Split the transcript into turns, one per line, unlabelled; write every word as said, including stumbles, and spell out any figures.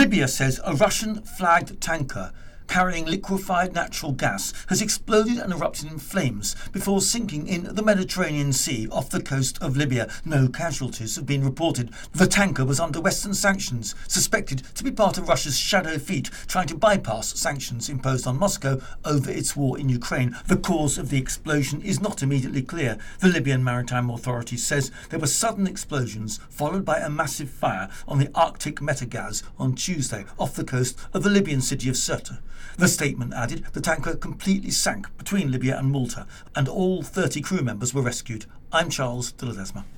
Libya says a Russian-flagged tanker carrying liquefied natural gas has exploded and erupted in flames before sinking in the Mediterranean Sea off the coast of Libya. No casualties have been reported. The tanker was under Western sanctions, suspected to be part of Russia's shadow fleet trying to bypass sanctions imposed on Moscow over its war in Ukraine. The cause of the explosion is not immediately clear. The Libyan Maritime Authority says there were sudden explosions followed by a massive fire on the Arctic Metagas on Tuesday off the coast of the Libyan city of Sirte. The statement added the tanker completely sank between Libya and Malta and all thirty crew members were rescued. I'm Charles de Ledesma.